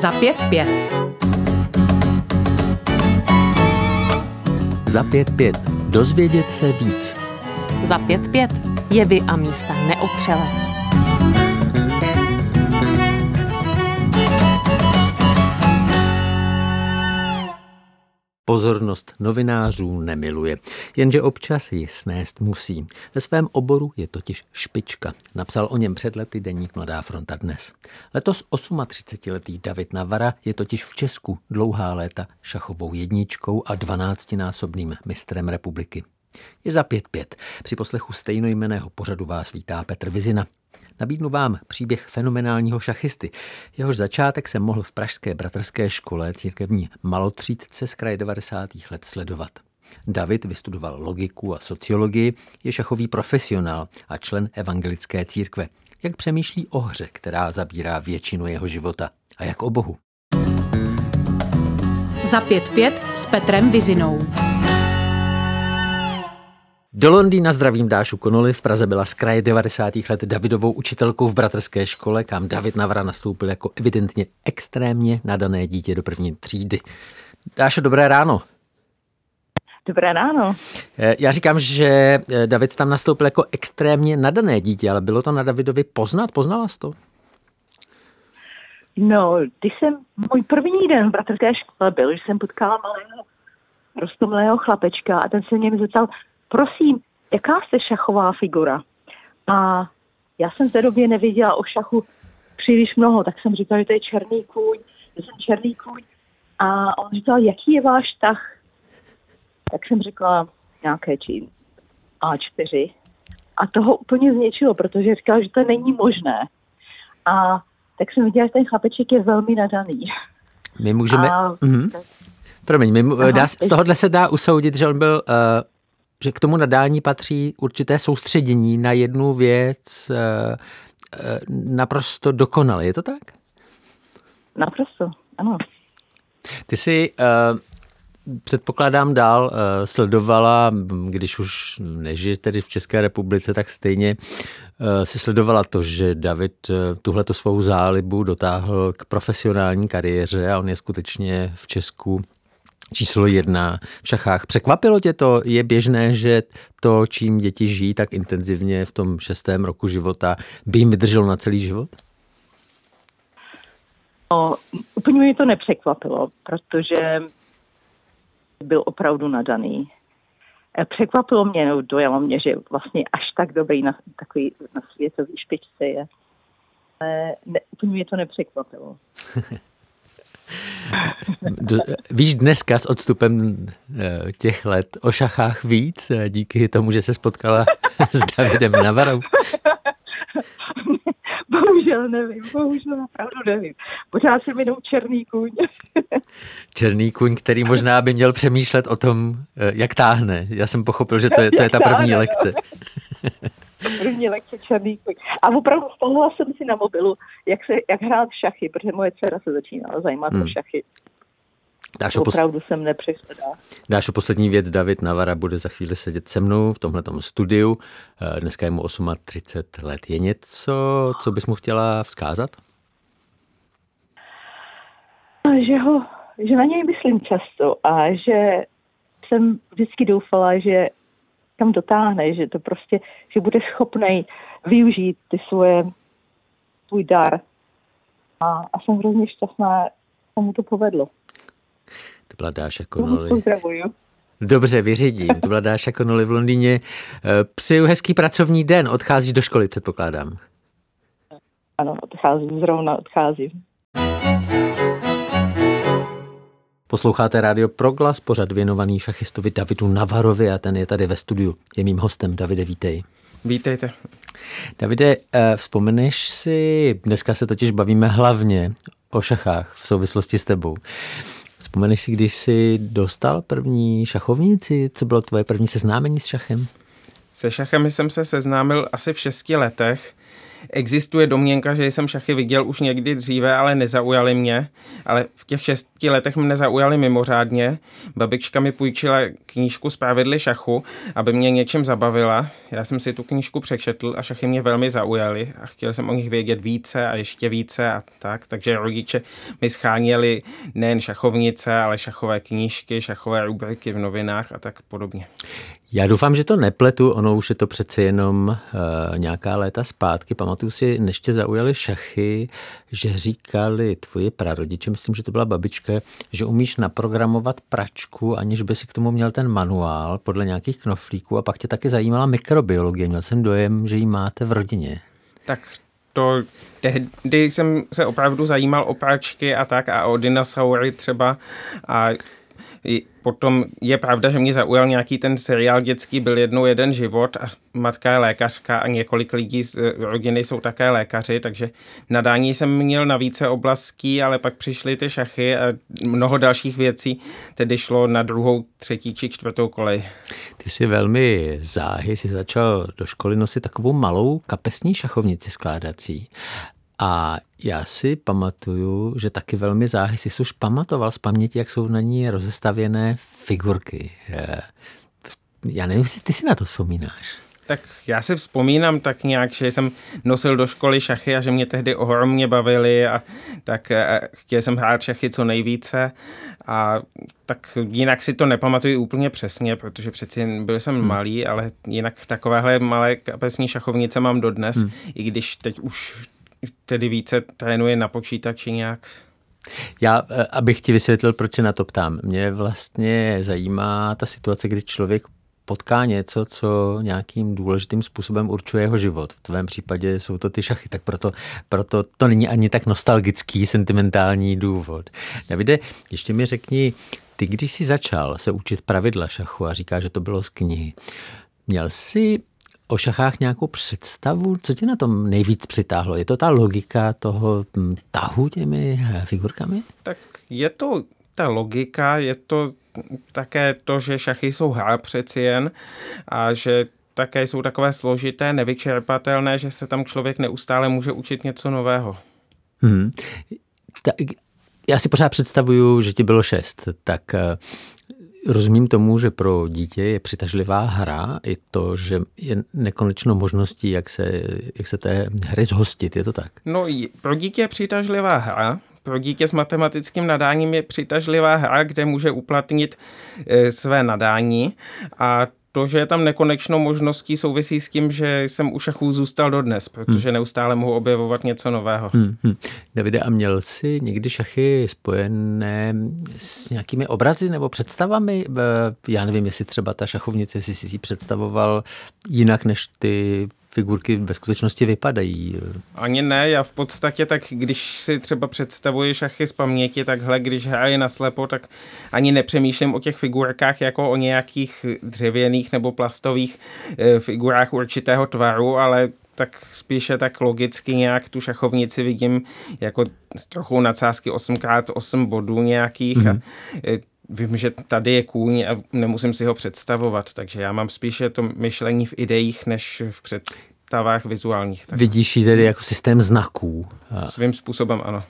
Za 5-5. Za 5-5. Dozvědět se víc. Za 5-5. Jevy a místa neotřelé. Pozornost novinářů nemiluje, jenže občas ji snést musí. Ve svém oboru je totiž špička. Napsal o něm před lety deník Mladá fronta Dnes. Letos 38letý David Navara je totiž v Česku dlouhá léta šachovou jedničkou a 12násobným mistrem republiky. Je za 5-5. Při poslechu stejnojmenného pořadu vás vítá Petr Vizina. Nabídnu vám příběh fenomenálního šachisty. Jehož začátek jsem mohl v pražské bratrské škole církevní malotřídce z kraje 90. let sledovat. David vystudoval logiku a sociologii, je šachový profesionál a člen evangelické církve. Jak přemýšlí o hře, která zabírá většinu jeho života, a jak o Bohu. Za 5-5 s Petrem Vizinou. Do Londýna zdravím Dášu Connolly. V Praze byla z kraje 90. let Davidovou učitelkou v bratrské škole, kam David Navara nastoupil jako evidentně extrémně nadané dítě do první třídy. Dášo, dobré ráno. Dobré ráno. Já říkám, že David tam nastoupil jako extrémně nadané dítě, ale bylo to na Davidovi poznat? Poznala jsi to? No, když jsem můj první den v bratrské škole byl, že jsem potkala malého roztomilého chlapečka a ten se mě zeptal: prosím, jaká jste šachová figura? A já jsem v té době nevěděla o šachu příliš mnoho, tak jsem říkala, že to je černý kůň, že jsem černý kůň. A on říkal, jaký je váš tah? Tak jsem řekla nějaké A4. A toho úplně zničilo, protože říkal, že to není možné. A tak jsem viděla, že ten chlapeček je velmi nadaný. My můžeme... Z tohohle se dá usoudit, že on byl... že k tomu nadání patří určité soustředění na jednu věc naprosto dokonale. Je to tak? Naprosto, ano. Ty jsi, předpokládám, dál sledovala, když už nežije tedy v České republice, tak stejně si sledovala to, že David tuhleto svou zálibu dotáhl k profesionální kariéře a on je skutečně v Česku číslo 1 v šachách. Překvapilo tě to? Je běžné, že to, čím děti žijí tak intenzivně v tom 6. roku života, by jim vydrželo na celý život? No, úplně mě to nepřekvapilo, protože byl opravdu nadaný. Překvapilo mě, dojalo mě, že vlastně až tak dobrý na světový špičce je. Ale úplně mě to nepřekvapilo. Víš dneska s odstupem těch let o šachách víc díky tomu, že se spotkala s Davidem Navarou? Bohužel nevím, opravdu nevím. Pořád jsem jenom černý kůň. Černý kůň, který možná by měl přemýšlet o tom, jak táhne. Já jsem pochopil, že to je ta první lekce. První lekce černý kůň. A opravdu vzpomněla jsem si na mobilu, jak hrát šachy, protože moje dcera se začínala zajímat o šachy. Opravdu jsem nepřehledala. Dášo, poslední věc, David Navara bude za chvíli sedět se mnou v tomhletom studiu. Dneska je mu 38 let. Je něco, co bys mu chtěla vzkázat? Že na něj myslím často a že jsem vždycky doufala, že kam dotáhne, že to prostě, že bude schopnej využít svůj dar. A jsem hrozně šťastná, že mu to povedlo. To byla Dáša Connolly. Pozdravuju. Dobře, vyřídím. To byla Dáša Connolly v Londýně. Přeju hezký pracovní den. Odcházíš do školy, předpokládám. Ano, zrovna odcházím. Posloucháte Rádio Proglas, pořad věnovaný šachistovi Davidu Navarovi a ten je tady ve studiu. Je mým hostem. Davide, vítej. Vítejte. Davide, vzpomeneš si, dneska se totiž bavíme hlavně o šachách v souvislosti s tebou. Vzpomeneš si, když jsi dostal první šachovnici? Co bylo tvoje první seznámení s šachem? Se šachem jsem se seznámil asi v 6 letech, existuje domněnka, že jsem šachy viděl už někdy dříve, ale nezaujaly mě. Ale v těch 6 letech mě zaujaly mimořádně. Babička mi půjčila knížku z pravidly šachu, aby mě něčím zabavila. Já jsem si tu knížku přečetl a šachy mě velmi zaujaly a chtěl jsem o nich vědět více a ještě více a tak. Takže rodiče mi scháněli nejen šachovnice, ale šachové knížky, šachové rubriky v novinách a tak podobně. Já doufám, že to nepletu, ono už je to přece jenom nějaká léta zpátky. Pamatuju si, než tě zaujaly šachy, že říkali tvoji prarodiče, myslím, že to byla babička, že umíš naprogramovat pračku, aniž by si k tomu měl ten manuál podle nějakých knoflíků a pak tě taky zajímala mikrobiologie. Měl jsem dojem, že ji máte v rodině. Tak to tehdy jsem se opravdu zajímal o pračky a tak a o dinosaury třeba a potom je pravda, že mě zaujal nějaký ten seriál dětský Byl jednou jeden život a matka je lékařka a několik lidí z rodiny jsou také lékaři, takže nadání jsem měl na více oblastí, ale pak přišly ty šachy a mnoho dalších věcí, tedy šlo na 2., 3. či 4. kolej. Ty jsi velmi záhy, jsi začal do školy nosit takovou malou kapesní šachovnici skládací. A já si pamatuju, že taky velmi záhy jsi už pamatoval z paměti, jak jsou na ní rozestavěné figurky. Já nevím, jestli ty si na to vzpomínáš. Tak já si vzpomínám tak nějak, že jsem nosil do školy šachy a že mě tehdy ohromně bavily a tak chtěl jsem hrát šachy co nejvíce a tak jinak si to nepamatuju úplně přesně, protože přeci byl jsem malý, ale jinak takovéhle malé kapesní šachovnice mám dodnes, i když teď už tedy více trénuje na počítači nějak. Já, abych ti vysvětlil, proč se na to ptám. Mě vlastně zajímá ta situace, kdy člověk potká něco, co nějakým důležitým způsobem určuje jeho život. V tvém případě jsou to ty šachy, tak proto to není ani tak nostalgický, sentimentální důvod. Davide, ještě mi řekni, ty když jsi začal se učit pravidla šachu a říkáš, že to bylo z knihy, měl jsi o šachách nějakou představu? Co tě na tom nejvíc přitáhlo? Je to ta logika toho tahu těmi figurkami? Tak je to ta logika, je to také to, že šachy jsou hra přeci jen a že také jsou takové složité, nevyčerpatelné, že se tam člověk neustále může učit něco nového. Já si pořád představuju, že ti bylo 6, tak rozumím tomu, že pro dítě je přitažlivá hra i to, že je nekonečno možností, jak se té hry zhostit, je to tak? No, pro dítě je přitažlivá hra. Pro dítě s matematickým nadáním je přitažlivá hra, kde může uplatnit své nadání a to, že je tam nekonečno možností, souvisí s tím, že jsem u šachů zůstal dodnes, protože neustále mohu objevovat něco nového. Davide, a měl jsi někdy šachy spojené s nějakými obrazy nebo představami? Já nevím, jestli třeba ta šachovnice, jestli jsi si představoval jinak, než ty figurky ve skutečnosti vypadají. Ani ne, já v podstatě tak, když si třeba představuji šachy z paměti, takhle, když hraji naslepo, tak ani nepřemýšlím o těch figurkách jako o nějakých dřevěných nebo plastových figurách určitého tvaru, ale tak spíše tak logicky nějak tu šachovnici vidím jako s trochou nadsázky 8x8 bodů nějakých a vím, že tady je kůň a nemusím si ho představovat, takže já mám spíše to myšlení v ideích, než v představách vizuálních. Tak. Vidíš ji tedy jako systém znaků. Svým způsobem ano.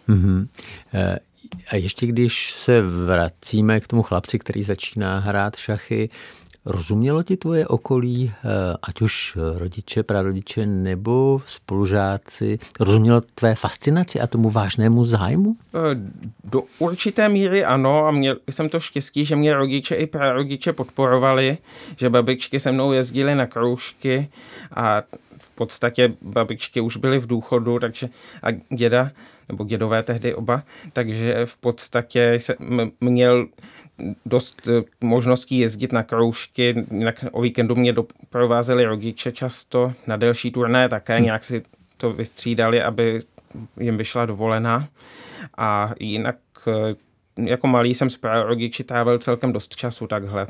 A ještě když se vracíme k tomu chlapci, který začíná hrát šachy, rozumělo ti tvoje okolí, ať už rodiče, prarodiče nebo spolužáci, rozumělo tvé fascinaci a tomu vážnému zájmu? Do určité míry ano a měl jsem to štěstí, že mě rodiče i prarodiče podporovali, že babičky se mnou jezdily na kroužky a v podstatě babičky už byly v důchodu, takže a děda, nebo dědové tehdy oba, takže v podstatě jsem měl dost možností jezdit na kroužky, jinak o víkendu mě doprovázeli rodiče často, na delší turné také, nějak si to vystřídali, aby jim vyšla dovolená a jinak jako malý jsem s prarodiči trávil celkem dost času takhle.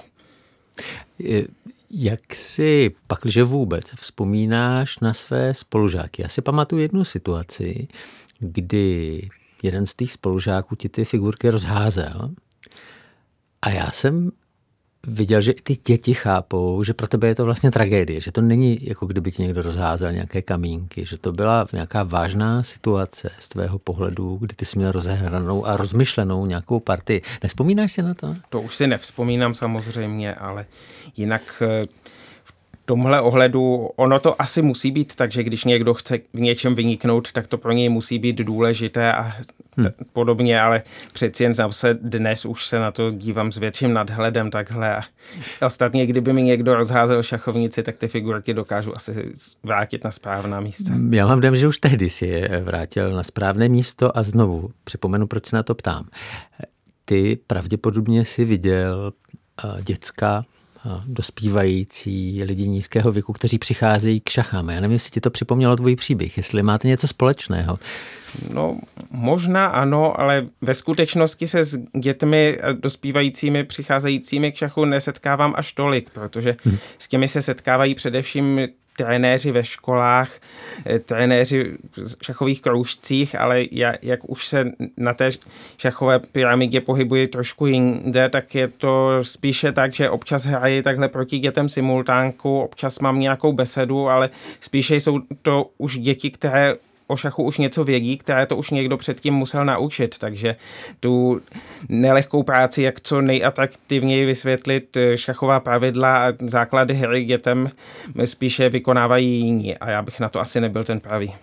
Jak si pakliže vůbec vzpomínáš na své spolužáky? Já si pamatuju jednu situaci, kdy jeden z těch spolužáků ti ty figurky rozházel a já jsem viděl, že i ty děti chápou, že pro tebe je to vlastně tragédie, že to není jako kdyby ti někdo rozházel nějaké kamínky, že to byla nějaká vážná situace z tvého pohledu, kdy ty jsi měl rozehranou a rozmyšlenou nějakou partii. Nevzpomínáš si na to? To už si nevzpomínám samozřejmě, ale jinak v tomhle ohledu ono to asi musí být tak, že když někdo chce v něčem vyniknout, tak to pro něj musí být důležité a podobně, ale přeci jen zase dnes už se na to dívám s větším nadhledem takhle a ostatně, kdyby mi někdo rozházel šachovnici, tak ty figurky dokážu asi vrátit na správná místa. Já mám dojem, že už tehdy si je vrátil na správné místo a znovu připomenu, proč se na to ptám. Ty pravděpodobně si viděl děcka, dospívající lidi nízkého věku, kteří přicházejí k šachám. Já nevím, jestli ti to připomnělo tvůj příběh, jestli máte něco společného. No, možná ano, ale ve skutečnosti se s dětmi dospívajícími přicházejícími k šachu nesetkávám až tolik, protože s těmi se setkávají především trenéři ve školách, trenéři v šachových kroužcích, ale jak už se na té šachové pyramidě pohybuji trošku jinde, tak je to spíše tak, že občas hraji takhle proti dětem simultánku, občas mám nějakou besedu, ale spíše jsou to už děti, které o šachu už něco vědí, které to už někdo předtím musel naučit, takže tu nelehkou práci, jak co nejatraktivněji vysvětlit šachová pravidla a základy hry dětem, spíše vykonávají jiní a já bych na to asi nebyl ten pravý.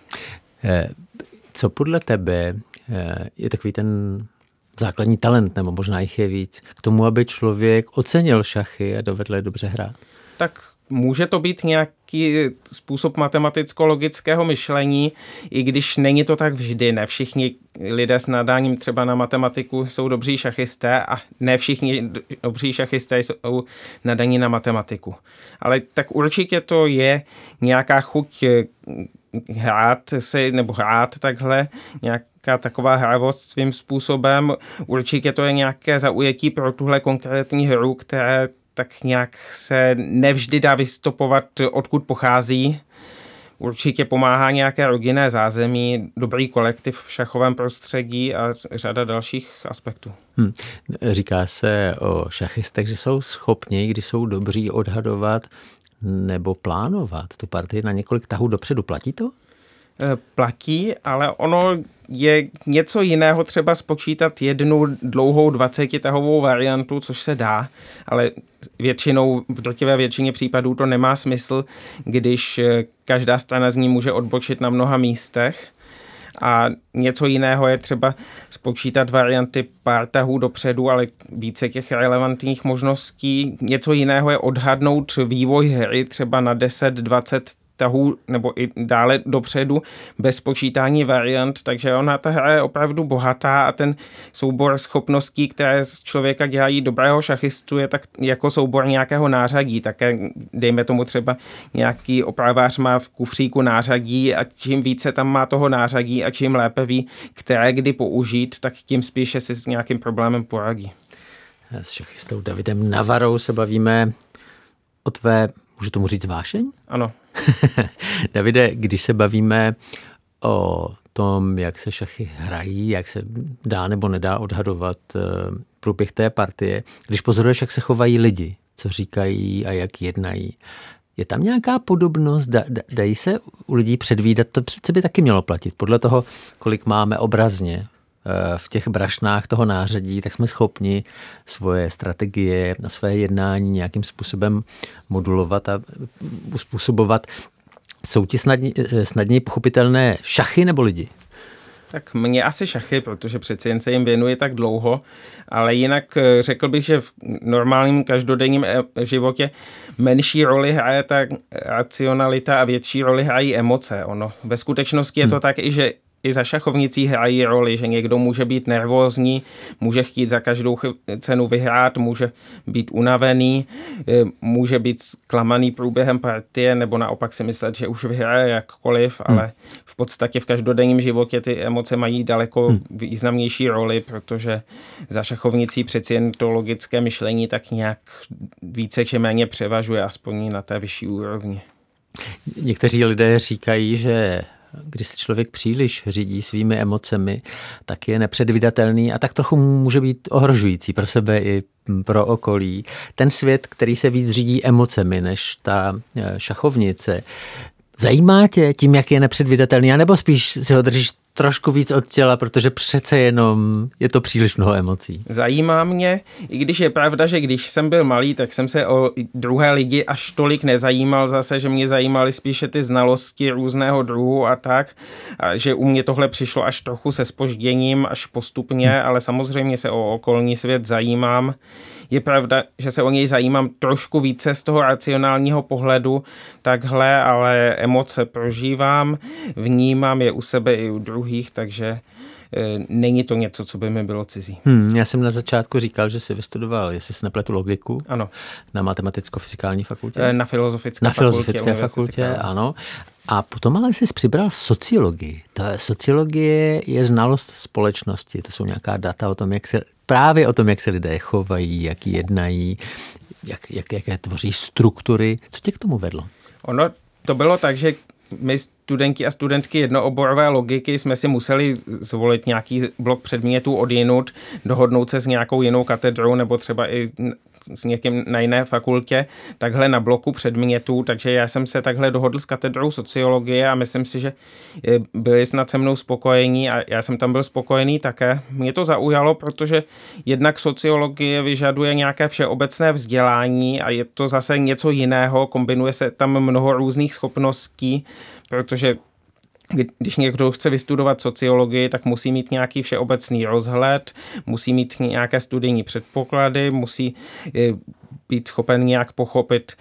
Co podle tebe je takový ten základní talent, nebo možná jich je víc, k tomu, aby člověk ocenil šachy a dovedl je dobře hrát? Tak může to být nějaký způsob matematicko-logického myšlení, i když není to tak vždy. Ne všichni lidé s nadáním třeba na matematiku jsou dobří šachisté a ne všichni dobří šachisté jsou nadaní na matematiku. Ale tak určitě to je nějaká chuť hrát takhle, nějaká taková hravost svým způsobem. Určitě to je nějaké zaujetí pro tuhle konkrétní hru, které tak nějak se nevždy dá vystopovat, odkud pochází. Určitě pomáhá nějaké rodinné zázemí, dobrý kolektiv v šachovém prostředí a řada dalších aspektů. Říká se o šachistech, že jsou schopni, když jsou dobří, odhadovat nebo plánovat tu partii na několik tahů dopředu. Platí to? Platí, ale ono je něco jiného třeba spočítat jednu dlouhou 20tahovou variantu, což se dá, ale většinou, v drtivé většině případů to nemá smysl, když každá strana z ní může odbočit na mnoha místech. A něco jiného je třeba spočítat varianty pár tahů dopředu, ale více těch relevantních možností. Něco jiného je odhadnout vývoj hry třeba na 10-20 tahů nebo i dále dopředu bez počítání variant, takže ona ta hra je opravdu bohatá a ten soubor schopností, které z člověka dělají dobrého šachistu, je tak jako soubor nějakého nářadí. Také dejme tomu třeba nějaký opravář má v kufříku nářadí a čím více tam má toho nářadí a čím lépe ví, které kdy použít, tak tím spíše si s nějakým problémem poradí. S šachistou Davidem Navarou se bavíme o tvé, můžu tomu říct, vášeň? Ano. Davide, když se bavíme o tom, jak se šachy hrají, jak se dá nebo nedá odhadovat průběh té partie, když pozoruješ, jak se chovají lidi, co říkají a jak jednají, je tam nějaká podobnost? Dají se u lidí předvídat? To přece by taky mělo platit. Podle toho, kolik máme obrazně v těch brašnách toho nářadí, tak jsme schopni svoje strategie a své jednání nějakým způsobem modulovat a uspůsobovat. Jsou ti snadněji pochopitelné šachy nebo lidi? Tak mně asi šachy, protože přeci jen se jim věnuje tak dlouho, ale jinak řekl bych, že v normálním každodenním životě menší roli hraje ta racionalita a větší roli hrají emoce. Ono ve skutečnosti je to tak i, že i za šachovnicí hrají roli, že někdo může být nervózní, může chtít za každou cenu vyhrát, může být unavený, může být zklamaný průběhem partie, nebo naopak si myslet, že už vyhraje jakkoliv, ale v podstatě v každodenním životě ty emoce mají daleko významnější roli, protože za šachovnicí přeci jen to logické myšlení tak nějak více či méně převažuje, aspoň na té vyšší úrovni. Někteří lidé říkají, že když se člověk příliš řídí svými emocemi, tak je nepředvídatelný a tak trochu může být ohrožující pro sebe i pro okolí. Ten svět, který se víc řídí emocemi než ta šachovnice, zajímá tě tím, jak je nepředvídatelný, anebo spíš si ho držíš trošku víc od těla, protože přece jenom je to příliš mnoho emocí? Zajímá mě, i když je pravda, že když jsem byl malý, tak jsem se o druhé lidi až tolik nezajímal zase, že mě zajímaly spíše ty znalosti různého druhu a tak, a že u mě tohle přišlo až trochu se zpožděním, až postupně, ale samozřejmě se o okolní svět zajímám. Je pravda, že se o něj zajímám trošku více z toho racionálního pohledu, takhle, ale emoce prožívám, vnímám je u sebe i u druhých, takže není to něco, co by mi bylo cizí. Já jsem na začátku říkal, že jsi vystudoval, jestli si nepletu, logiku. Ano. Na matematicko-fyzikální fakultě? Na filozofické fakultě, ano. A potom ale jsi přibral sociologii. Sociologie je znalost společnosti, to jsou nějaká data o tom, právě o tom, jak se lidé chovají, jak jednají, jaké tvoří struktury. Co tě k tomu vedlo? Ono to bylo tak, že my studenti a studentky jednooborové logiky jsme si museli zvolit nějaký blok předmětů odjinud, dohodnout se s nějakou jinou katedrou nebo třeba i s někým na jiné fakultě, takhle na bloku předmětů, takže já jsem se takhle dohodl s katedrou sociologie a myslím si, že byli snad se mnou spokojení a já jsem tam byl spokojený také. Mě to zaujalo, protože jednak sociologie vyžaduje nějaké všeobecné vzdělání a je to zase něco jiného, kombinuje se tam mnoho různých schopností, protože když někdo chce vystudovat sociologii, tak musí mít nějaký všeobecný rozhled, musí mít nějaké studijní předpoklady, musí být schopen nějak pochopit,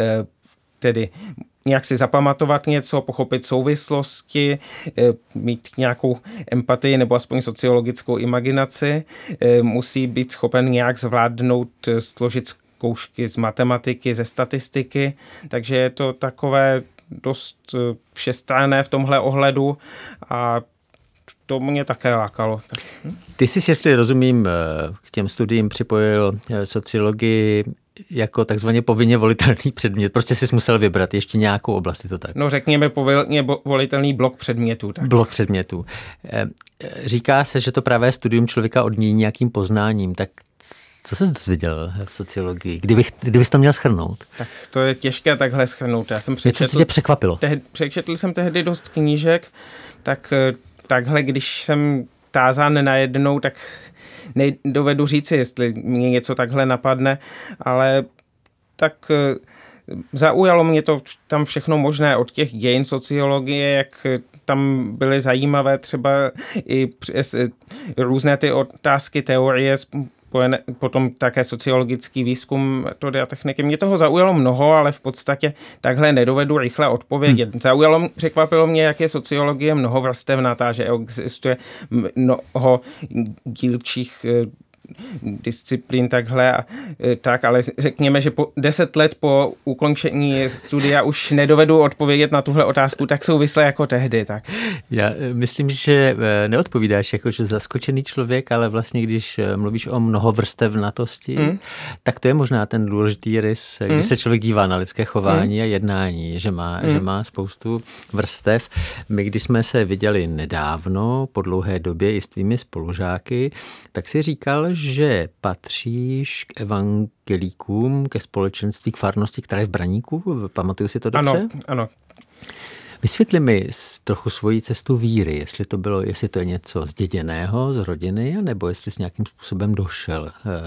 tedy nějak si zapamatovat něco, pochopit souvislosti, mít nějakou empatii nebo aspoň sociologickou imaginaci, musí být schopen nějak zvládnout, složit zkoušky z matematiky, ze statistiky, takže je to takové dost všestranné v tomhle ohledu a to mě také lákalo. Ty jsi, jestli rozumím, k těm studiím připojil sociologii jako takzvaně povinně volitelný předmět. Prostě jsi musel vybrat ještě nějakou oblast, je to tak? No řekněme povinně volitelný blok předmětů. Tak. Blok předmětů. Říká se, že to pravé studium člověka odmění nějakým poznáním, tak co jsi dozvěděl v sociologii, kdybys to měl shrnout? Tak to je těžké takhle shrnout. Já jsem něco tě překvapilo? Přečetl jsem tehdy dost knížek, tak takhle, když jsem tázán najednou, tak nedovedu říci, jestli mě něco takhle napadne, ale tak zaujalo mě to tam všechno možné od těch dějin sociologie, jak tam byly zajímavé třeba i různé ty otázky, teorie, potom také sociologický výzkum metody a techniky. Mě toho zaujalo mnoho, ale v podstatě takhle nedovedu rychle odpovědět. Překvapilo mě, jak je sociologie mnohovrstevnatá, že existuje mnoho dílčích disciplín takhle a tak, ale řekněme, že 10 let po ukončení studia už nedovedu odpovědět na tuhle otázku tak souvisle jako tehdy. Tak. Já myslím, že neodpovídáš jakože zaskočený člověk, ale vlastně když mluvíš o mnohovrstevnatosti, tak to je možná ten důležitý rys, když se člověk dívá na lidské chování a jednání, že má spoustu vrstev. My, když jsme se viděli nedávno, po dlouhé době i s tvými spolužáky, tak si říkal, že patříš k evangelíkům, ke společenství, k farnosti, která je v Braníku. Pamatuju si to dobře? Ano. Vysvětli mi trochu svoji cestu víry, jestli to je něco zděděného z rodiny, nebo jestli jsi nějakým způsobem došel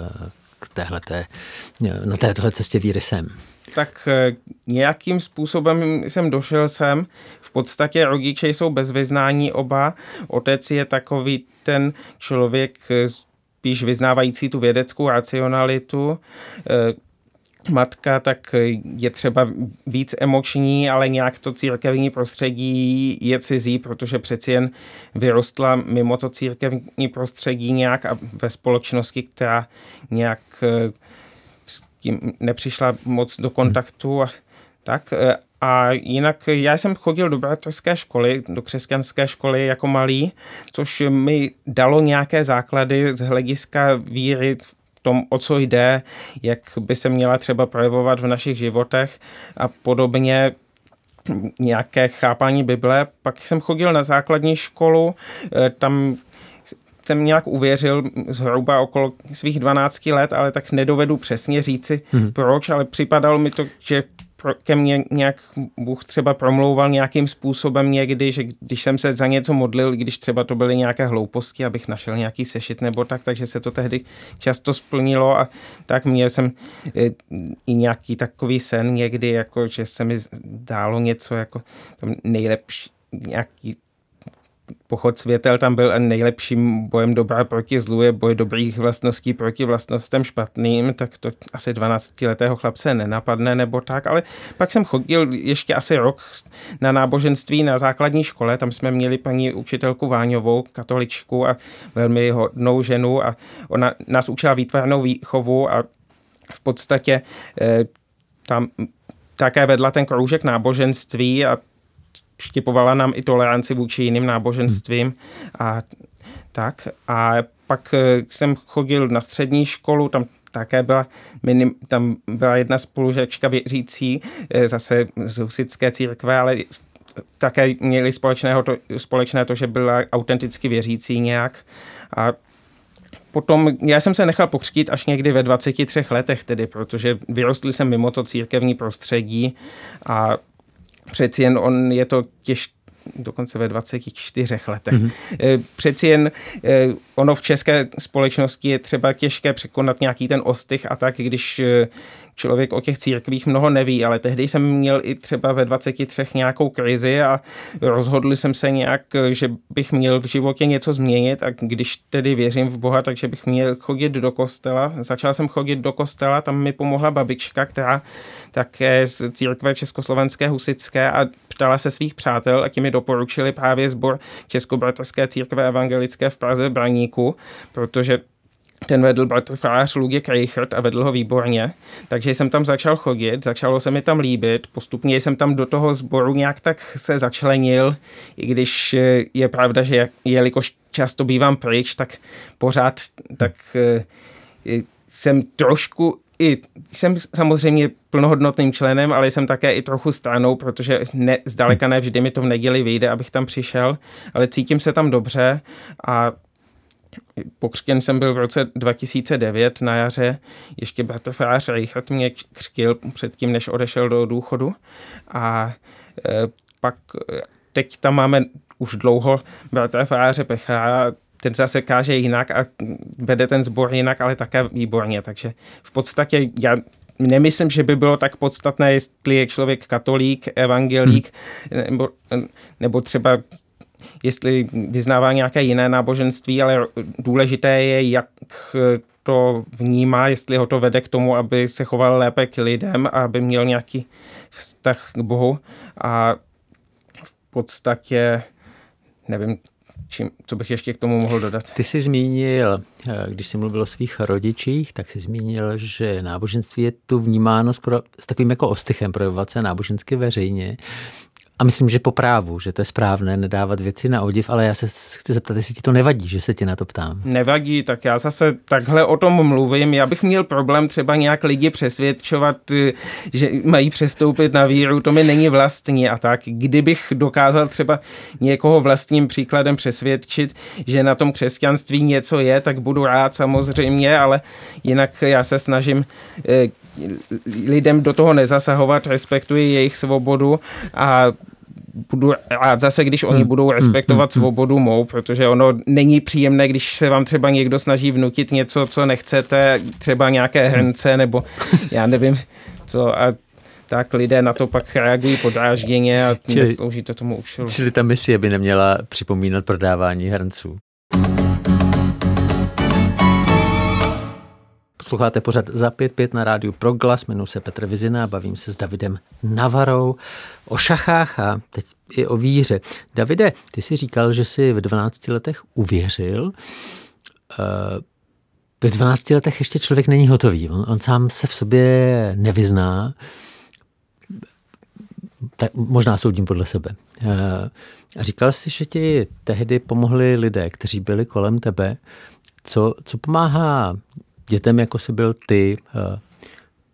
na téhle cestě víry sem. Tak nějakým způsobem jsem došel sem. V podstatě rodiče jsou bez vyznání oba. Otec je takový ten člověk spíš vyznávající tu vědeckou racionalitu. Matka tak je třeba víc emoční, ale nějak to církevní prostředí je cizí, protože přeci jen vyrostla mimo to církevní prostředí nějak a ve společnosti, která nějak s tím nepřišla moc do kontaktu a tak. A jinak já jsem chodil do bratrské školy, do křesťanské školy jako malý, což mi dalo nějaké základy z hlediska víry v tom, o co jde, jak by se měla třeba projevovat v našich životech a podobně. nějaké chápání Bible. Pak jsem chodil na základní školu, tam jsem nějak uvěřil zhruba okolo svých 12 let, ale tak nedovedu přesně říci proč, ale připadalo mi to, že ke mně nějak Bůh třeba promlouval nějakým způsobem někdy, že když jsem se za něco modlil, když třeba to byly nějaké hlouposti, abych našel nějaký sešit nebo tak, takže se to tehdy často splnilo a tak měl jsem i nějaký takový sen někdy, jako že se mi dálo něco jako tam nejlepší, nějaký pochod světel tam byl a nejlepším bojem dobra proti zlu je boj dobrých vlastností proti vlastnostem špatným, tak to asi 12letého chlapce nenapadne nebo tak, ale pak jsem chodil ještě asi rok na náboženství na základní škole, tam jsme měli paní učitelku Váňovou, katoličku a velmi hodnou ženu a ona nás učila výtvarnou výchovu a v podstatě tam také vedla ten kroužek náboženství a štipovala nám i toleranci vůči jiným náboženstvím a tak. A pak jsem chodil na střední školu, tam také tam byla jedna spolužačka věřící, zase z husitské církve, ale také měli společné to, že byla autenticky věřící nějak. A potom já jsem se nechal pokřtít až někdy ve 23 letech tedy, protože vyrostl jsem mimo to církevní prostředí a přeci jen je to těžké, dokonce ve 24 letech. Přeci jen ono v české společnosti je třeba těžké překonat nějaký ten ostych a tak, když člověk o těch církvích mnoho neví, ale tehdy jsem měl i třeba ve 23 nějakou krizi a rozhodl jsem se nějak, že bych měl v životě něco změnit a když tedy věřím v Boha, takže bych měl chodit do kostela. Začal jsem chodit do kostela, tam mi pomohla babička, která také z církve československé husitské a ptala se svých přátel a ti mi doporučili právě sbor Českobratrské církve evangelické v Praze Braníku, protože ten vedl bratr farář Luděk Reichert a vedl ho výborně, takže jsem tam začal chodit, začalo se mi tam líbit, postupně jsem tam do toho sboru nějak tak se začlenil, i když je pravda, že jelikož často bývám pryč, tak pořád jsem trošku jsem samozřejmě plnohodnotným členem, ale jsem také i trochu stranou, protože zdaleka ne vždy mi to v neděli vyjde, abych tam přišel, ale cítím se tam dobře a pokřtěn jsem byl v roce 2009 na jaře, ještě bratr farář Reichert mě křtil předtím, než odešel do důchodu a pak teď tam máme už dlouho bratra faráře Pechara, ten zase káže jinak a vede ten sbor jinak, ale také výborně, takže v podstatě já nemyslím, že by bylo tak podstatné, jestli je člověk katolík, evangelík, nebo třeba jestli vyznává nějaké jiné náboženství, ale důležité je, jak to vnímá, jestli ho to vede k tomu, aby se choval lépe k lidem a aby měl nějaký vztah k Bohu a v podstatě nevím, co bych ještě k tomu mohl dodat. Ty jsi zmínil, když jsi mluvil o svých rodičích, tak jsi zmínil, že náboženství je tu vnímáno skoro s takovým jako ostychem, projevovat se nábožensky veřejně. A myslím, že po právu, že to je správné nedávat věci na odiv, ale já se chci zeptat, jestli ti to nevadí, že se tě na to ptám. Nevadí, tak já zase takhle o tom mluvím. Já bych měl problém třeba nějak lidi přesvědčovat, že mají přestoupit na víru, to mi není vlastní a tak. Kdybych dokázal třeba někoho vlastním příkladem přesvědčit, že na tom křesťanství něco je, tak budu rád samozřejmě, ale jinak já se snažím lidem do toho nezasahovat, respektuji jejich svobodu a budu rád zase, když oni budou respektovat svobodu mou, protože ono není příjemné, když se vám třeba někdo snaží vnutit něco, co nechcete, třeba nějaké hrnce nebo já nevím co a tak lidé na to pak reagují podrážděně a neslouží to tomu účelu. Čili ta misie by neměla připomínat prodávání hrnců. Posloucháte pořad Za 5-5 na rádiu Proglas, jmenuji se Petr Vizina a bavím se s Davidem Navarou o šachách a teď i o víře. Davide, ty jsi říkal, že jsi v 12 letech uvěřil. Ve 12 letech ještě člověk není hotový. On sám se v sobě nevyzná. Tak možná soudím podle sebe. A říkal jsi, že ti tehdy pomohli lidé, kteří byli kolem tebe. Co pomáhá dětem, jako jsi byl ty,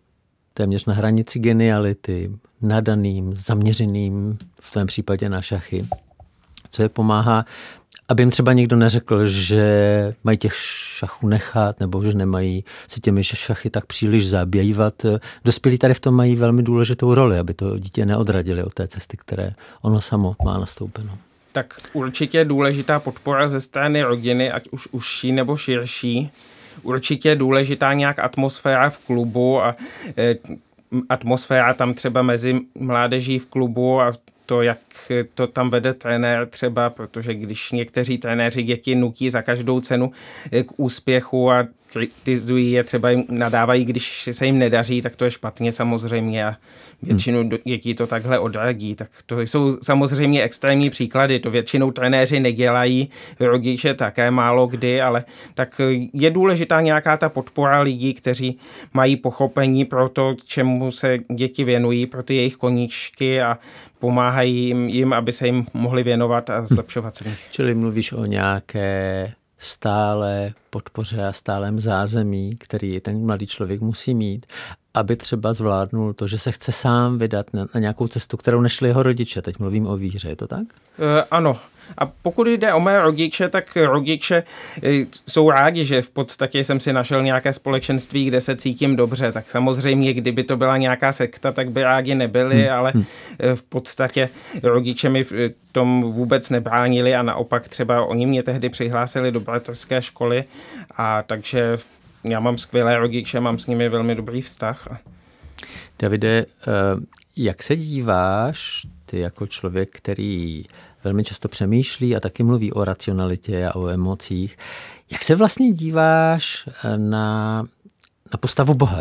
téměř na hranici geniality, nadaným, zaměřeným, v tvém případě na šachy. Co je pomáhá, aby jim třeba někdo neřekl, že mají těch šachů nechat, nebo že nemají se těmi šachy tak příliš zabývat. Dospělí tady v tom mají velmi důležitou roli, aby to dítě neodradili od té cesty, které ono samo má nastoupeno. Tak určitě je důležitá podpora ze strany rodiny, ať už užší nebo širší. Určitě je důležitá nějak atmosféra v klubu a atmosféra tam třeba mezi mládeží v klubu a to, jak to tam vede trenér třeba, protože když někteří trenéři děti nutí za každou cenu k úspěchu a kritizují je, třeba jim nadávají, když se jim nedaří, tak to je špatně samozřejmě a většinu dětí to takhle odradí. Tak to jsou samozřejmě extrémní příklady, to většinou trenéři nedělají, rodiče také málo kdy, ale tak je důležitá nějaká ta podpora lidí, kteří mají pochopení pro to, čemu se děti věnují, pro ty jejich koníčky a pomáhají jim, aby se jim mohli věnovat a zlepšovat se nich. Čili mluvíš o nějaké stále podpoře a stálém zázemí, který ten mladý člověk musí mít, aby třeba zvládnul to, že se chce sám vydat na nějakou cestu, kterou nešli jeho rodiče. Teď mluvím o víře, je to tak? Ano. A pokud jde o mé rodiče, tak rodiče jsou rádi, že v podstatě jsem si našel nějaké společenství, kde se cítím dobře. Tak samozřejmě, kdyby to byla nějaká sekta, tak by rádi nebyli, ale v podstatě rodiče mi v tom vůbec nebránili a naopak třeba oni mě tehdy přihlásili do bratrské školy a takže já mám skvělé rodiče, mám s nimi velmi dobrý vztah. Davide, jak se díváš ty jako člověk, který velmi často přemýšlí a taky mluví o racionalitě a o emocích. Jak se vlastně díváš na postavu Boha?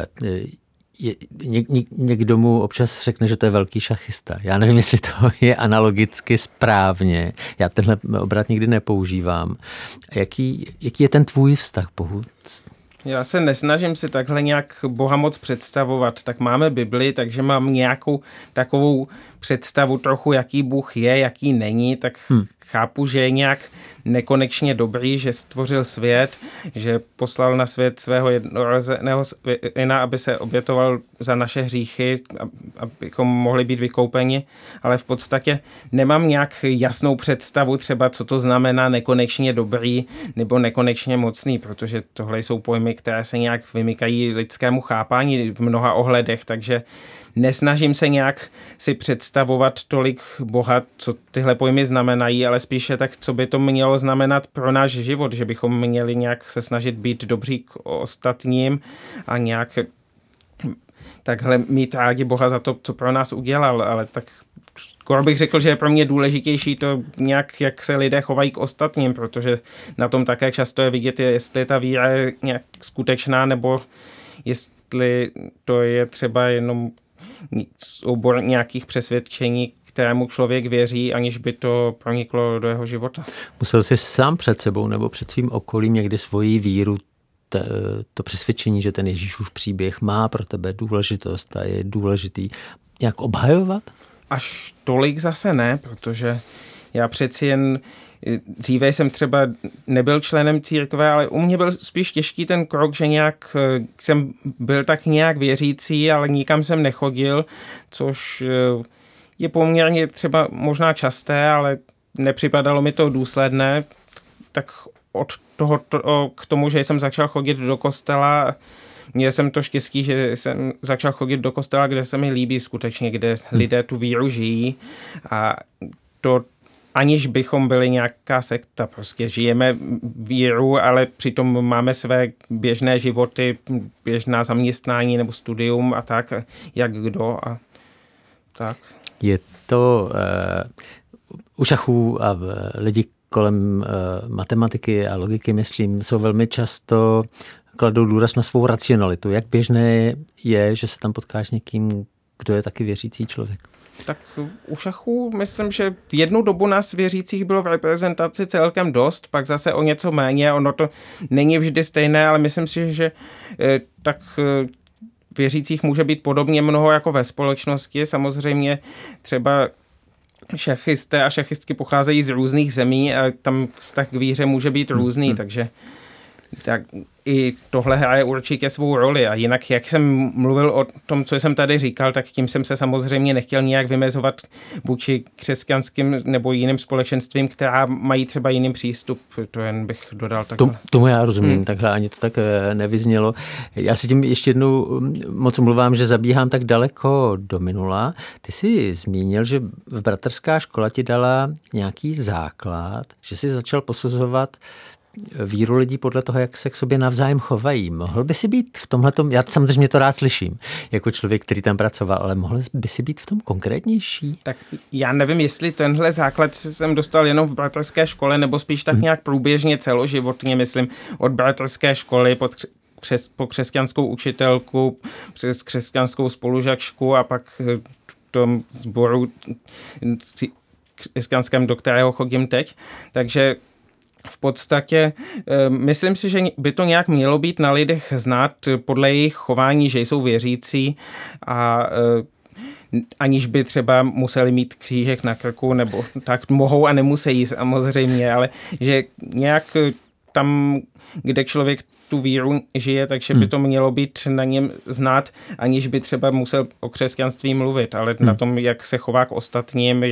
Někdo mu občas řekne, že to je velký šachista. Já nevím, jestli to je analogicky správně. Já tenhle obrat nikdy nepoužívám. Jaký je ten tvůj vztah k Bohu? Já se nesnažím si takhle nějak Boha moc představovat. Tak máme Bibli, takže mám nějakou takovou představu trochu, jaký Bůh je, jaký není, tak chápu, že je nějak nekonečně dobrý, že stvořil svět, že poslal na svět svého jednorozeného syna, aby se obětoval za naše hříchy, abychom mohli být vykoupeni, ale v podstatě nemám nějak jasnou představu třeba, co to znamená nekonečně dobrý nebo nekonečně mocný, protože tohle jsou pojmy, které se nějak vymykají lidskému chápání v mnoha ohledech, takže nesnažím se nějak si představovat tolik Boha, co tyhle pojmy znamenají, ale spíše tak, co by to mělo znamenat pro náš život, že bychom měli nějak se snažit být dobří k ostatním a nějak takhle mít rádi Boha za to, co pro nás udělal, ale tak skoro bych řekl, že je pro mě důležitější to nějak, jak se lidé chovají k ostatním, protože na tom také často je vidět, jestli ta víra je nějak skutečná, nebo jestli to je třeba jenom soubor nějakých přesvědčení, kterému člověk věří, aniž by to proniklo do jeho života. Musel jsi sám před sebou nebo před svým okolím někdy svoji víru, to přesvědčení, že ten Ježíšův příběh má pro tebe důležitost a je důležitý, jak obhajovat? Až tolik zase ne, protože já přeci jen dříve jsem třeba nebyl členem církve, ale u mě byl spíš těžký ten krok, že nějak jsem byl tak nějak věřící, ale nikam jsem nechodil, což je poměrně třeba možná časté, ale nepřipadalo mi to důsledné, tak od toho k tomu, že jsem začal chodit do kostela, měl jsem to štěstí, že jsem začal chodit do kostela, kde se mi líbí skutečně, kde lidé tu víru žijí a to aniž bychom byli nějaká sekta, prostě žijeme víru, ale přitom máme své běžné životy, běžná zaměstnání nebo studium a tak, jak kdo a tak. Je to u šachů a lidi kolem matematiky a logiky, myslím, jsou velmi často kladou důraz na svou racionalitu. Jak běžné je, že se tam potkáš s někým, kdo je taky věřící člověk? Tak u šachů myslím, že v jednu dobu nás věřících bylo v reprezentaci celkem dost, pak zase o něco méně. Ono to není vždy stejné, ale myslím si, že tak věřících může být podobně mnoho jako ve společnosti. Samozřejmě třeba šachisté a šachistky pocházejí z různých zemí a tam vztah k víře může být různý, takže tak i tohle hraje určitě svou roli. A jinak, jak jsem mluvil o tom, co jsem tady říkal, tak tím jsem se samozřejmě nechtěl nijak vymezovat vůči křesťanským nebo jiným společenstvím, která mají třeba jiný přístup. To jen bych dodal takhle. Tomu já rozumím, takhle ani to tak nevyznělo. Já si tím ještě jednou moc mluvám, že zabíhám tak daleko do minula. Ty jsi zmínil, že bratrská škola ti dala nějaký základ, že jsi začal posuzovat víru lidí podle toho, jak se k sobě navzájem chovají. Mohl by si být v tomhletom, já samozřejmě to rád slyším, jako člověk, který tam pracoval, ale mohl by si být v tom konkrétnější? Tak já nevím, jestli tenhle základ jsem dostal jenom v bratrské škole, nebo spíš tak nějak průběžně celoživotně, myslím, od bratrské školy po křesťanskou učitelku, přes křesťanskou spolužačku a pak v tom sboru křesťanském, do kterého chodím teď. Takže v podstatě myslím si, že by to nějak mělo být na lidech znát podle jejich chování, že jsou věřící a aniž by třeba museli mít křížek na krku, nebo tak mohou a nemusí samozřejmě, ale že nějak tam, kde člověk tu víru žije, takže by to mělo být na něm znát, aniž by třeba musel o křesťanství mluvit, ale na tom, jak se chová k ostatním,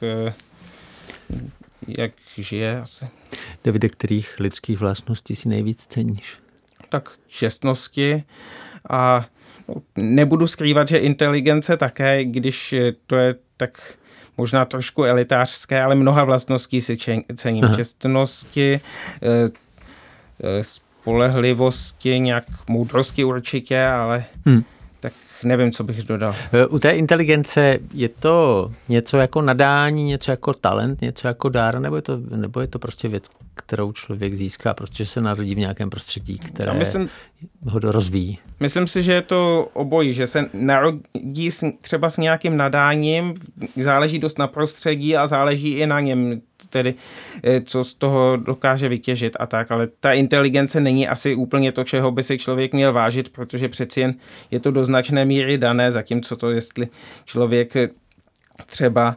jak žije asi. Davide, kterých lidských vlastností si nejvíc ceníš? Tak čestnosti a nebudu skrývat, že inteligence také, když to je tak možná trošku elitářské, ale mnoha vlastností si cením. Aha. Čestnosti, spolehlivosti, nějak moudrosti určitě, ale tak nevím, co bych dodal. U té inteligence je to něco jako nadání, něco jako talent, něco jako dár, nebo je to prostě věc, kterou člověk získá, protože se narodí v nějakém prostředí, které ho rozvíjí? Myslím si, že je to obojí, že se narodí třeba s nějakým nadáním, záleží dost na prostředí a záleží i na něm, tedy co z toho dokáže vytěžit a tak, ale ta inteligence není asi úplně to, čeho by si člověk měl vážit, protože přeci jen je to do značné míry dané, zatímco to, jestli člověk třeba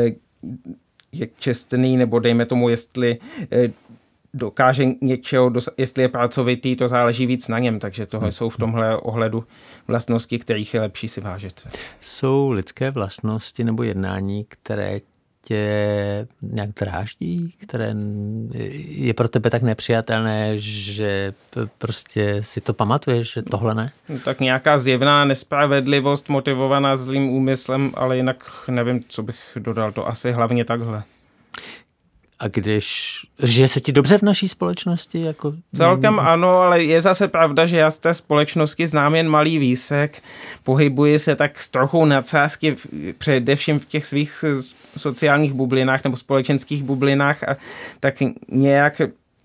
je čestný, nebo dejme tomu, jestli dokáže něčeho, jestli je pracovitý, to záleží víc na něm, takže tohle jsou v tomhle ohledu vlastnosti, kterých je lepší si vážit. Jsou lidské vlastnosti nebo jednání, které tě nějak dráždí, které je pro tebe tak nepřijatelné, že prostě si to pamatuješ, že tohle ne? Tak nějaká zjevná nespravedlivost motivovaná zlým úmyslem, ale jinak nevím, co bych dodal, to asi hlavně takhle. A když žije se ti dobře v naší společnosti? Jako... Celkem ano, ale je zase pravda, že já z té společnosti znám jen malý výsek. Pohybuji se tak s trochou nadsázky především v těch svých sociálních bublinách nebo společenských bublinách a tak nějak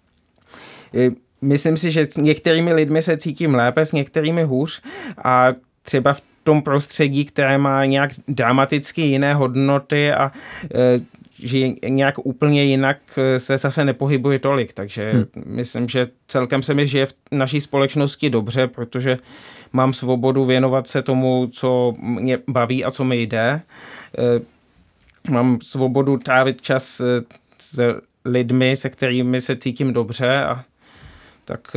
myslím si, že s některými lidmi se cítím lépe, s některými hůř a třeba v tom prostředí, které má nějak dramaticky jiné hodnoty a že nějak úplně jinak se zase nepohybuje tolik, takže myslím, že celkem se mi žije v naší společnosti dobře, protože mám svobodu věnovat se tomu, co mě baví a co mi jde. Mám svobodu trávit čas s lidmi, se kterými se cítím dobře a tak...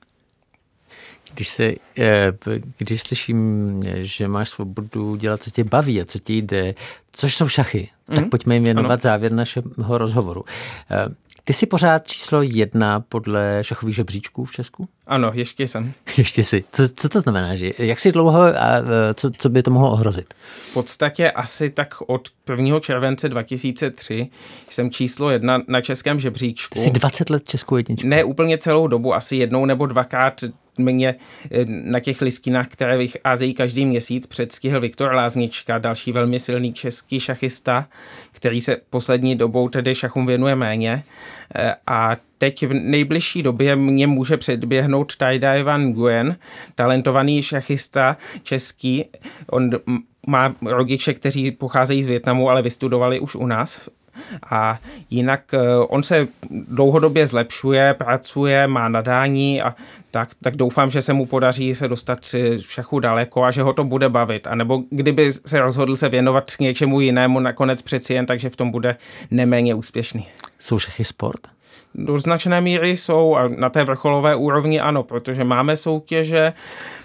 Když slyším, že máš svobodu dělat, co tě baví a co ti jde, což jsou šachy, tak pojďme jim věnovat závěr našeho rozhovoru. Ty jsi pořád číslo 1 podle šachových žebříčků v Česku? Ano, ještě jsem. Ještě jsi. Co to znamená? Že jak jsi dlouho a co by to mohlo ohrozit? V podstatě asi tak od 1. července 2003 jsem číslo 1 na českém žebříčku. Jsi 20 let českou jedničku? Ne úplně celou dobu, asi jednou nebo dvakrát mě na těch listinách, které vycházejí každý měsíc, předstihl Viktor Láznička, další velmi silný český šachista, který se poslední dobou tedy šachům věnuje méně. A teď v nejbližší době mě může předběhnout Taidai Van Nguyen, talentovaný šachista český. On má rodiče, kteří pocházejí z Vietnamu, ale vystudovali už u nás. A jinak on se dlouhodobě zlepšuje, pracuje, má nadání a tak doufám, že se mu podaří se dostat v šachu daleko a že ho to bude bavit. A nebo kdyby se rozhodl se věnovat něčemu jinému, nakonec přeci jen, takže v tom bude neméně úspěšný. Jsou šachy sport? Do značné míry jsou a na té vrcholové úrovni ano, protože máme soutěže,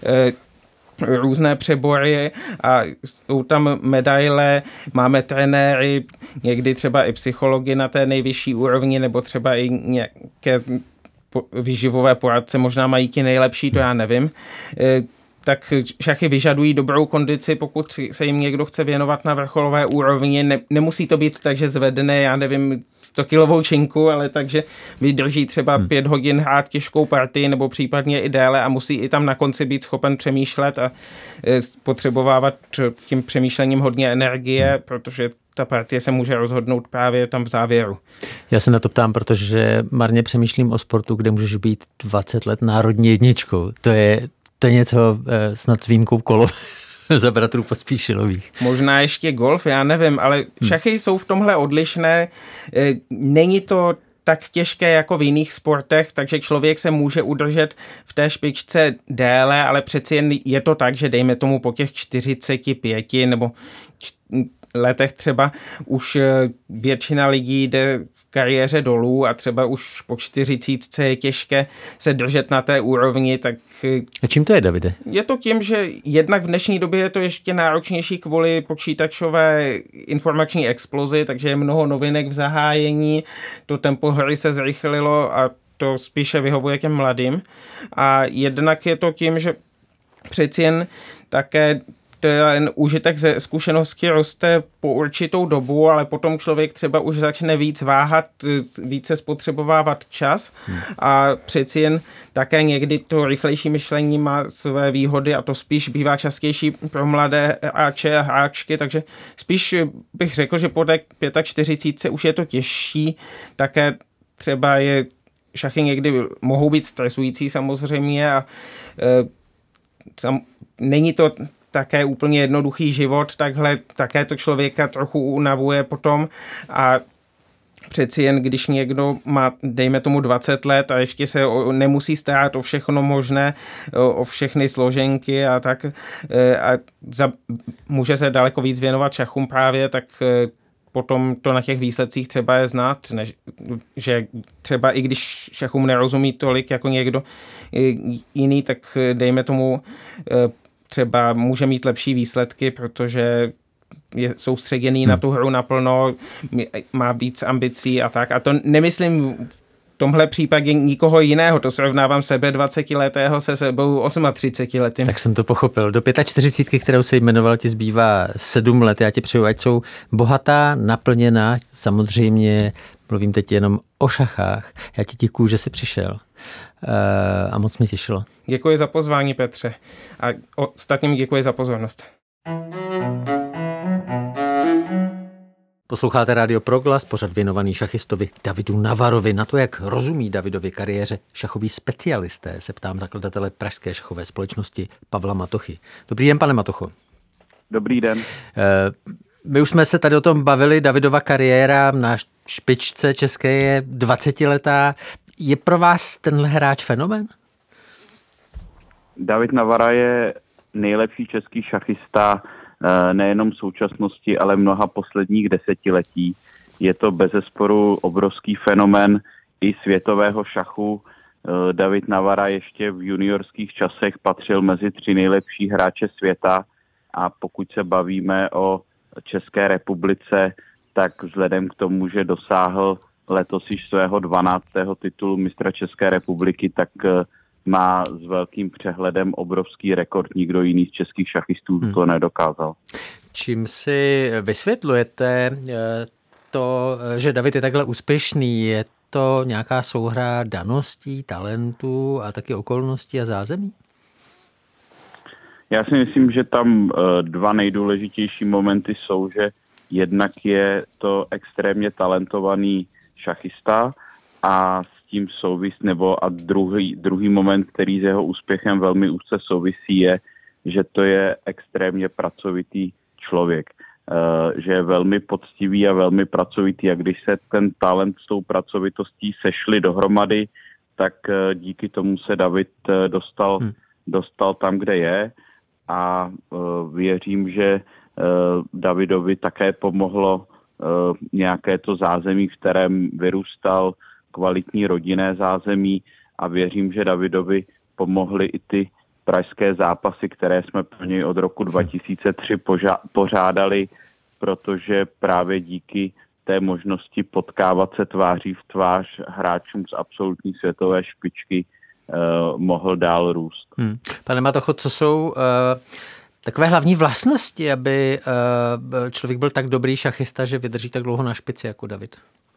různé přebory a jsou tam medaile, máme trenéry, někdy třeba i psychologi na té nejvyšší úrovni, nebo třeba i nějaké výživové poradce, možná mají ti nejlepší, to já nevím. Tak šachy vyžadují dobrou kondici, pokud se jim někdo chce věnovat na vrcholové úrovni. Nemusí to být tak, že zvedne, já nevím, 100kilovou činku, ale takže vydrží třeba 5 hodin hrát těžkou partii nebo případně i déle a musí i tam na konci být schopen přemýšlet a potřebovávat tím přemýšlením hodně energie, protože ta partie se může rozhodnout právě tam v závěru. Já se na to ptám, protože marně přemýšlím o sportu, kde můžeš být 20 let národní jedničkou. To je něco snad s výjimkou kolov za bratrů Pospíšilových. Možná ještě golf, já nevím, ale šachy jsou v tomhle odlišné. Není to tak těžké jako v jiných sportech, takže člověk se může udržet v té špičce déle, ale přeci jen je to tak, že dejme tomu po těch 45 nebo letech třeba už většina lidí jde v kariéře dolů a třeba už po 40 je těžké se držet na té úrovni, tak... A čím to je, Davide? Je to tím, že jednak v dnešní době je to ještě náročnější kvůli počítačové informační explozi, takže je mnoho novinek v zahájení, to tempo hry se zrychlilo a to spíše vyhovuje těm mladým. A jednak je to tím, že přeci jen také ten úžitek ze zkušenosti roste po určitou dobu, ale potom člověk třeba už začne víc váhat, více spotřebovávat čas a přeci jen také někdy to rychlejší myšlení má své výhody a to spíš bývá častější pro mladé hráče a hráčky, takže spíš bych řekl, že po té 45 už je to těžší, také třeba šachy někdy mohou být stresující samozřejmě a není to také úplně jednoduchý život, takhle také to člověka trochu unavuje potom a přeci jen, když někdo má, dejme tomu 20 let a ještě se nemusí starat o všechno možné, o všechny složenky a tak a může se daleko víc věnovat šachům právě, tak potom to na těch výsledcích třeba je znát, že třeba i když šachům nerozumí tolik jako někdo jiný, tak dejme tomu třeba může mít lepší výsledky, protože je soustředěný na tu hru naplno, má víc ambicí a tak. A to nemyslím v tomhle případě nikoho jiného. To srovnávám sebe 20letého se sebou 38letým. Tak jsem to pochopil. Do 45, kterou se jmenoval, ti zbývá 7 let. Já ti přeju, ať jsou bohatá, naplněná. Samozřejmě mluvím teď jenom o šachách. Já ti děkuju, že jsi přišel. A moc mě těšilo. Děkuji za pozvání, Petře. A ostatním děkuji za pozornost. Posloucháte Rádio Proglas, pořad věnovaný šachistovi Davidu Navarovi. Na to, jak rozumí Davidově kariéře šachoví specialisté, se ptám zakladatele Pražské šachové společnosti Pavla Matochy. Dobrý den, pane Matocho. Dobrý den. My už jsme se tady o tom bavili. Davidova kariéra na špičce české je 20letá. Je pro vás tenhle hráč fenomén? David Navara je nejlepší český šachista nejenom v současnosti, ale mnoha posledních desetiletí. Je to bezesporu obrovský fenomén i světového šachu. David Navara ještě v juniorských časech patřil mezi 3 nejlepší hráče světa a pokud se bavíme o České republice, tak vzhledem k tomu, že dosáhl letos již svého 12. titulu mistra České republiky, tak má s velkým přehledem obrovský rekord. Nikdo jiný z českých šachistů to nedokázal. Čím si vysvětlujete to, že David je takhle úspěšný? Je to nějaká souhra daností, talentů a taky okolností a zázemí? Já si myslím, že tam 2 nejdůležitější momenty jsou, že jednak je to extrémně talentovaný šachista a s tím a druhý moment, který s jeho úspěchem velmi úzce souvisí, je, že to je extrémně pracovitý člověk. Že je velmi poctivý a velmi pracovitý a když se ten talent s tou pracovitostí sešli dohromady, tak díky tomu se David dostal tam, kde je a věřím, že Davidovi také pomohlo nějaké to zázemí, v kterém vyrůstal, kvalitní rodinné zázemí a věřím, že Davidovi pomohly i ty pražské zápasy, které jsme pro něj od roku 2003 pořádali, protože právě díky té možnosti potkávat se tváří v tvář hráčům z absolutní světové špičky mohl dál růst. Pane Matocho, co jsou takové hlavní vlastnosti, aby člověk byl tak dobrý šachista, že vydrží tak dlouho na špici jako David?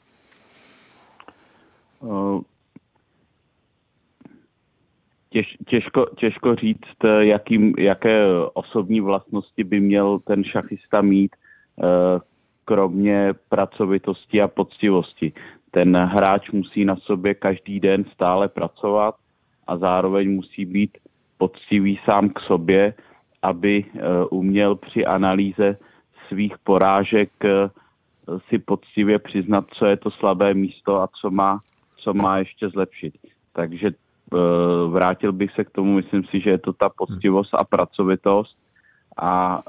Těžko říct, jaké osobní vlastnosti by měl ten šachista mít, kromě pracovitosti a poctivosti. Ten hráč musí na sobě každý den stále pracovat a zároveň musí být poctivý sám k sobě, aby uměl při analýze svých porážek si poctivě přiznat, co je to slabé místo a co má ještě zlepšit. Takže vrátil bych se k tomu, myslím si, že je to ta poctivost a pracovitost. A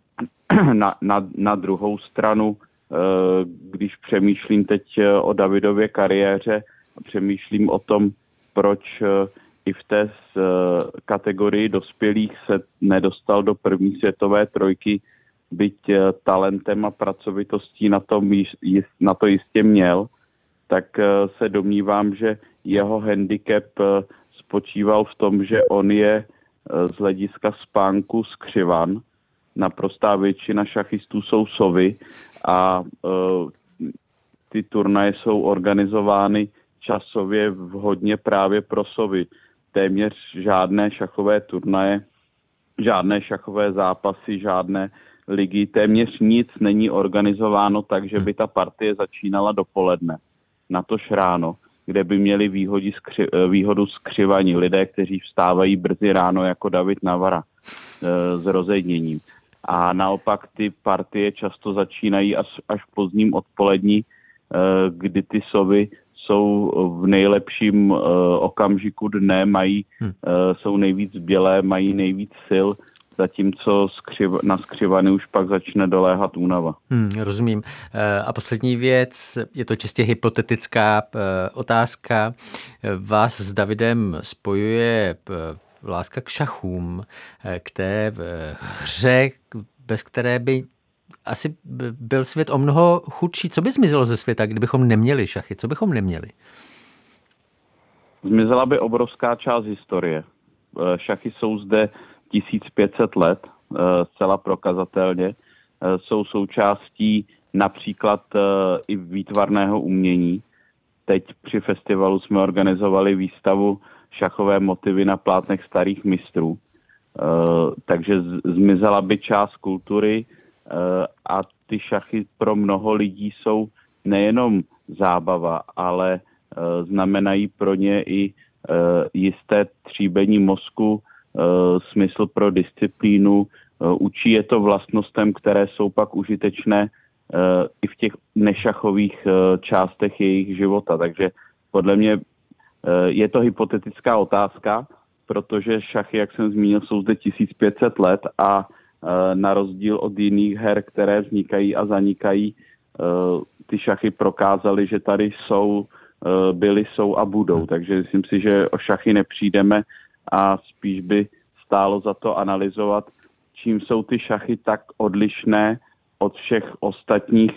na druhou stranu, když přemýšlím teď o Davidově kariéře, přemýšlím o tom, proč i v té kategorii dospělých se nedostal do první světové trojky, byť talentem a pracovitostí na to jistě měl, tak se domnívám, že jeho handicap spočíval v tom, že on je z hlediska spánku skřivan. Naprostá většina šachistů jsou sovy a ty turnaje jsou organizovány časově vhodně právě pro sovy. Téměř žádné šachové turnaje, žádné šachové zápasy, žádné ligy, téměř nic není organizováno tak, že by ta partie začínala dopoledne, natož ráno, kde by měli výhodu skřivaní lidé, kteří vstávají brzy ráno jako David Navara s rozedněním. A naopak ty partie často začínají až v pozdním odpolední, kdy ty sovy jsou v nejlepším okamžiku dne, jsou nejvíc bělé, mají nejvíc sil, zatímco na skřivany už pak začne doléhat únava. Rozumím. A poslední věc, je to čistě hypotetická otázka. Vás s Davidem spojuje láska k šachům, k té hře, bez které by asi byl svět o mnoho chudší. Co by zmizelo ze světa, kdybychom neměli šachy? Co bychom neměli? Zmizela by obrovská část historie. Šachy jsou zde 1500 let, zcela prokazatelně. Jsou součástí například i výtvarného umění. Teď při festivalu jsme organizovali výstavu šachové motivy na plátnech starých mistrů. Takže zmizela by část kultury a ty šachy pro mnoho lidí jsou nejenom zábava, ale znamenají pro ně i jisté tříbení mozku, smysl pro disciplínu, učí je to vlastnostem, které jsou pak užitečné i v těch nešachových částech jejich života. Takže podle mě je to hypotetická otázka, protože šachy, jak jsem zmínil, jsou zde 1500 let a na rozdíl od jiných her, které vznikají a zanikají, ty šachy prokázaly, že tady jsou a budou. Takže myslím si, že o šachy nepřijdeme a spíš by stálo za to analyzovat, čím jsou ty šachy tak odlišné od všech ostatních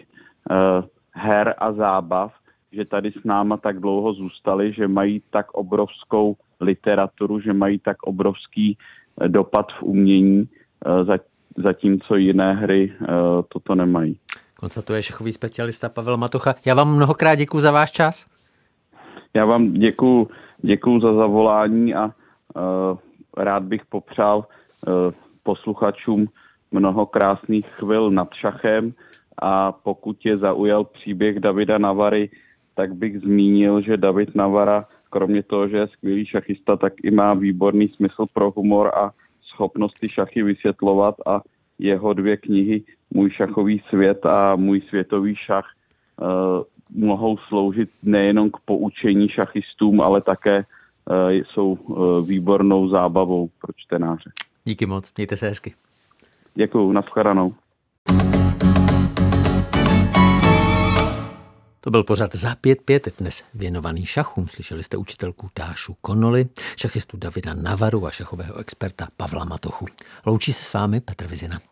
her a zábav, že tady s náma tak dlouho zůstaly, že mají tak obrovskou literaturu, že mají tak obrovský dopad v umění, zatímco jiné hry toto nemají. Konstatuje šachový specialista Pavel Matocha. Já vám mnohokrát děkuju za váš čas. Já vám děkuju za zavolání a rád bych popřál posluchačům mnoho krásných chvil nad šachem a pokud je zaujal příběh Davida Navary, tak bych zmínil, že David Navara, kromě toho, že je skvělý šachista, tak i má výborný smysl pro humor a schopnost ty šachy vysvětlovat a jeho 2 knihy Můj šachový svět a Můj světový šach mohou sloužit nejenom k poučení šachistům, ale také jsou výbornou zábavou pro čtenáře. Díky moc, mějte se hezky. Děkuju, nashledanou. To byl pořad Za 5-5, dnes věnovaný šachům. Slyšeli jste učitelku Tášu Connolly, šachistu Davida Navaru a šachového experta Pavla Matochu. Loučí se s vámi Petr Vizina.